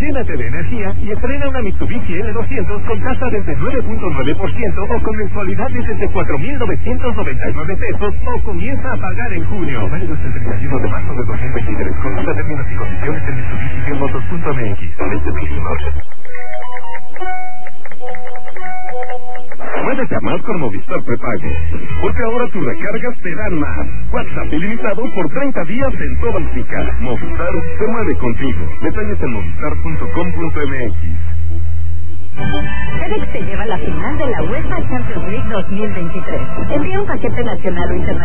Llénate de energía y estrena una Mitsubishi L200 con tasa desde 9.9% o con mensualidades desde 4,999 pesos o comienza a pagar en junio. Válido hasta el 31 de marzo de 2023. Consulta términos y condiciones en Mitsubishi-motos.mx. Muévete a más con Movistar Prepago, porque ahora tus recargas te dan más. WhatsApp ilimitado por 30 días en toda México. Movistar se mueve contigo. Detalles en movistar.com.mx. FedEx te lleva a la final de la UEFA Champions League 2023. Envía un paquete nacional o internacional